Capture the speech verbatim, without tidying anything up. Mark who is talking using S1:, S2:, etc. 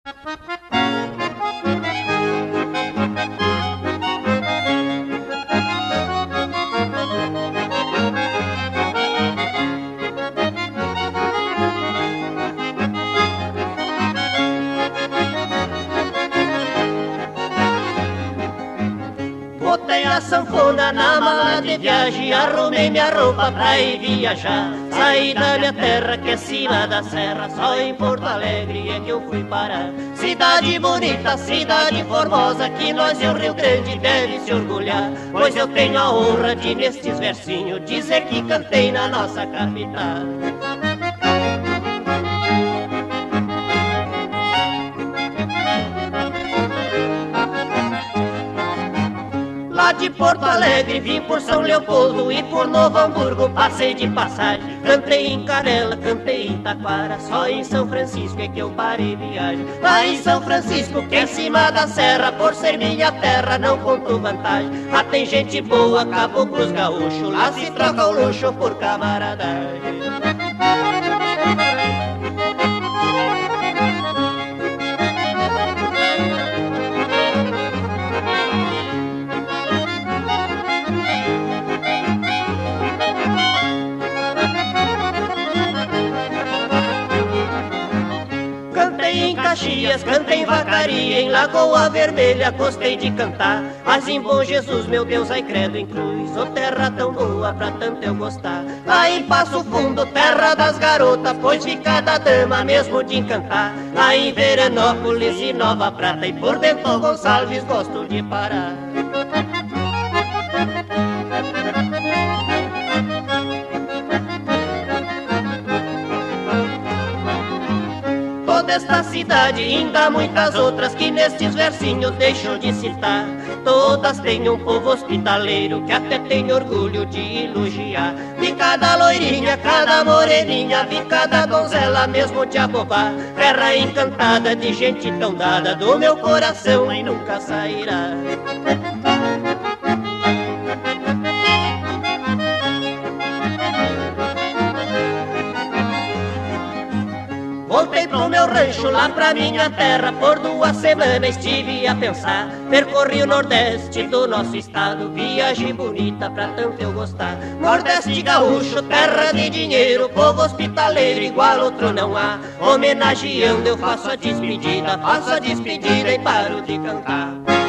S1: Botei a sanfona na mala de viagem, arrumei minha roupa pra ir viajar. Saí da minha terra que é cima da serra, só em Porto Alegre é que eu fui parar. Cidade bonita, cidade formosa, que nós e o Rio Grande deve se orgulhar. Pois eu tenho a honra de nestes versinhos dizer que cantei na nossa capital. Lá de Porto Alegre vim por São Leopoldo e por Novo Hamburgo passei de passagem. Cantei em Canela, cantei em Taquara, só em São Francisco é que eu parei viagem. Lá em São Francisco, que é cima da serra, por ser minha terra não conto vantagem. Lá tem gente boa, caboclos gaúchos, lá se troca o luxo por camaradagem. Cantei em Caxias, cantei em Vacaria, em Lagoa Vermelha gostei de cantar. Mas em Bom Jesus, meu Deus, ai credo em cruz, ô terra tão boa pra tanto eu gostar. Lá em Passo Fundo, terra das garotas, pois vi cada dama mesmo de encantar. Lá em Veranópolis e Nova Prata e por Bento Gonçalves gosto de parar. Toda esta cidade e ainda muitas outras que nestes versinhos deixo de citar. Todas têm um povo hospitaleiro que até tem orgulho de elogiar. Vi cada loirinha, cada moreninha, vi cada donzela mesmo de abobar. Terra encantada de gente tão dada, do meu coração e nunca sairá. Voltei pro meu rancho, lá pra minha terra, por duas semanas estive a pensar. Percorri o nordeste do nosso estado, viagem bonita pra tanto eu gostar. Nordeste gaúcho, terra de dinheiro, povo hospitaleiro, igual outro não há. Homenageando eu faço a despedida, faço a despedida e paro de cantar.